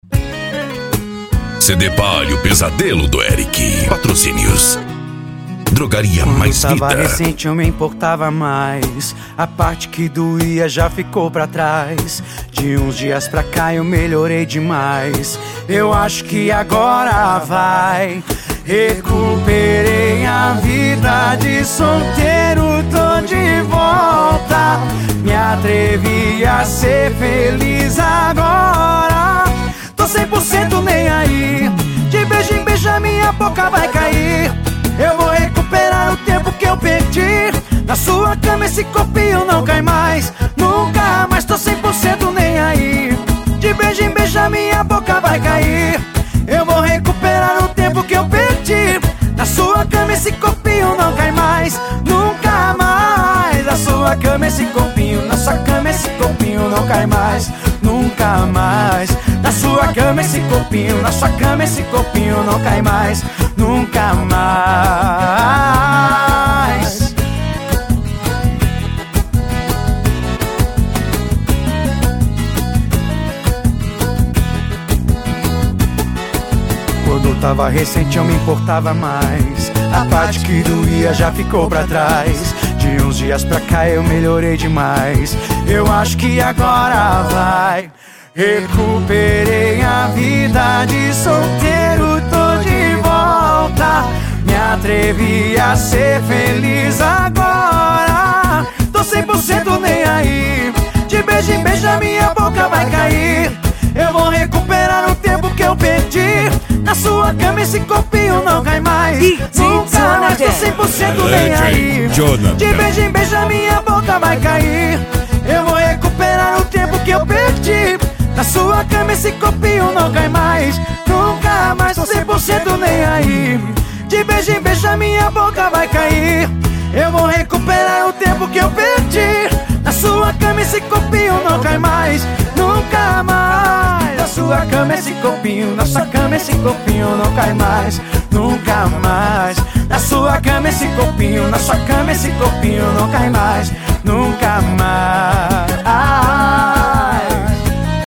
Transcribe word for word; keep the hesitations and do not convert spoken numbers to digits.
C D Palio, o pesadelo do Eric. Patrocínios. Drogaria Quando Mais tava Vida. recente eu me importava mais. A parte que doía já ficou pra trás. De uns dias pra cá eu melhorei demais. Eu acho que agora vai. Recuperei a vida de solteiro, tô de volta. Me atrevi a ser feliz agora. Tô cem por cento nem aí. De beijo em beijo a minha boca vai cair. Eu vou recuperar o tempo que eu perdi. Na sua cama esse corpinho não cai mais. Nunca mais, tô cem por cento nem aí. De beijo em beijo a minha boca vai cair. Eu vou recuperar o tempo que eu perdi. Na sua cama esse corpinho não cai mais. Nunca mais. Na sua cama esse corpinho, na sua cama esse corpinho não cai mais. Nunca mais. Na sua cama esse corpinho, na sua cama esse corpinho não cai mais. Nunca mais. Quando eu tava recente eu me importava mais. A parte que doía já ficou pra trás. De uns dias pra cá eu melhorei demais. Eu acho que agora vai. Recuperei a vida de solteiro, tô de volta. Me atrevi a ser feliz agora. Tô cem por cento nem aí. De beijo em beijo a minha boca vai cair. Eu vou recuperar o tempo que eu perdi. Na sua cama esse corpinho não cai mais. Nunca mais, tô cem por cento nem aí. De beijo em beijo a minha boca vai cair. Eu vou recuperar o tempo que eu perdi. Na sua cama esse corpinho não cai mais. Nunca mais, tô cem por cento nem aí. De beijo em beijo a minha boca vai cair. Eu vou recuperar o tempo que eu perdi. Na sua cama esse corpinho não cai mais. Nunca mais. Na sua cama esse corpinho, na sua cama esse corpinho não cai mais. Nunca mais. Na sua cama esse corpinho, na sua cama esse corpinho não cai mais. Nunca mais.